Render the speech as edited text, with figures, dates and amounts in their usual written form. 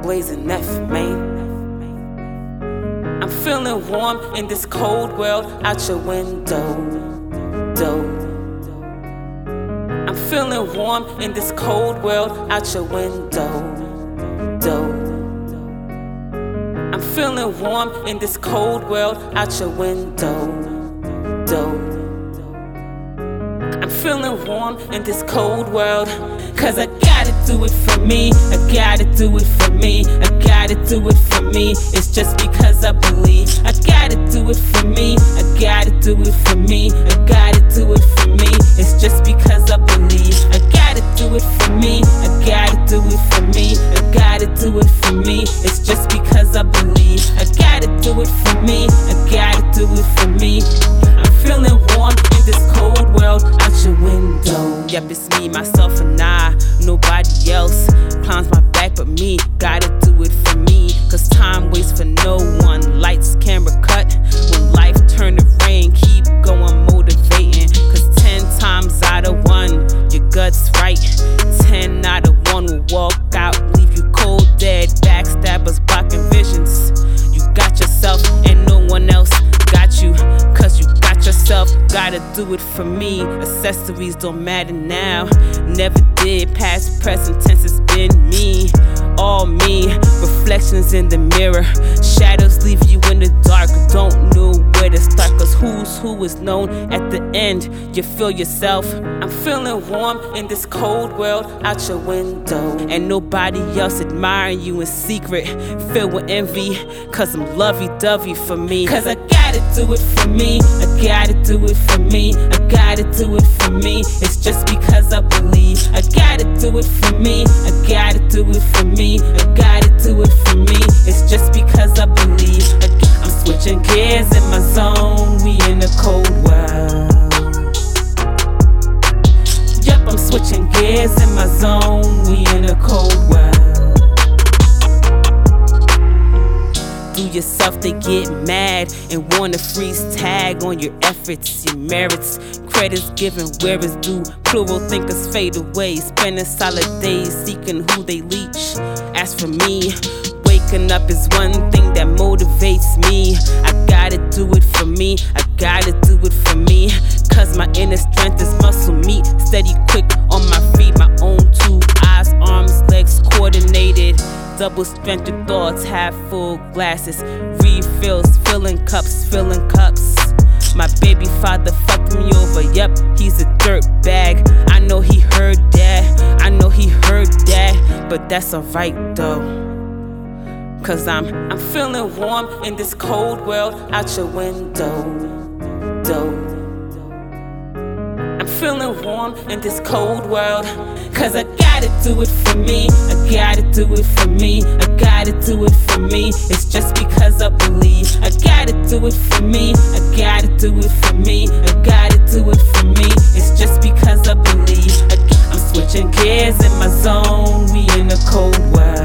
Ways and F, man. I'm feeling warm in this cold world out your window. I'm feeling warm in this cold world out your window. I'm feeling warm in this cold world out your window. I'm feeling warm in this cold world, 'cause I gotta do it for me. I gotta do it for me. I gotta do it for me. It's just because I believe. I gotta do it for me. I gotta do it for me. I gotta do it for me. It's just because I believe. I gotta do it for me. I gotta do it for me. I gotta do it for me. It's just because I believe. I gotta do it for me. I gotta do it for me. I'm feeling warm in this cold world out your window. Yep, it's me, myself, and I. Nobody else climbs my back but me. Gotta do it for me, 'cause time waits for no one. Lights, camera, cut. When life turn to rain, keep going motivating, 'cause 10 times out of 1 your gut's right. 10 out of 1 will walk out, leave you cold dead. Backstabbers blocking visions. You got yourself and no one else got you, 'cause you got yourself. Gotta do it for me. Accessories don't matter now, never did. Past, present tense, it's been me, all me. Reflections in the mirror, shadows leave you in the dark. Don't know where to start, 'cause who's who is known at the end. You feel yourself. I'm feeling warm in this cold world out your window, and nobody else admiring you in secret, filled with envy, 'cause I'm lovey-dovey for me. 'Cause I gotta do it for me. I gotta do it for me. I gotta do it for me. It's just because I believe. I gotta do it for me. I gotta do it for me. I gotta do it for me. It's just because I believe. I'm switching gears in my zone. We in a cold world. Yep, I'm switching gears in my zone. We in a cold world. Do yourself, they get mad and wanna freeze tag on your efforts, your merits. Credits given where it's due. Plural thinkers fade away, spending solid days seeking who they leech. As for me, waking up is one thing that motivates me. I gotta do it for me. I gotta do it for me, 'cause my inner strength is muscle meat. Steady, quick on my feet, my own 2 eyes, arms, legs coordinated. Double strength of thoughts, half full glasses. Refills, filling cups, filling cups. My baby father fucked me over, yep, he's a dirt bag. I know he heard that, I know he heard that, but that's alright though, 'cause I'm feeling warm in this cold world out your window. I'm feeling warm in this cold world, 'cause I gotta do it for me. I gotta do it for me. I gotta do it for me. It's just because I believe. I gotta do it for me. I gotta do it for me. I gotta do it for me. It's just because I believe. I'm switching gears in my zone. We in a cold world.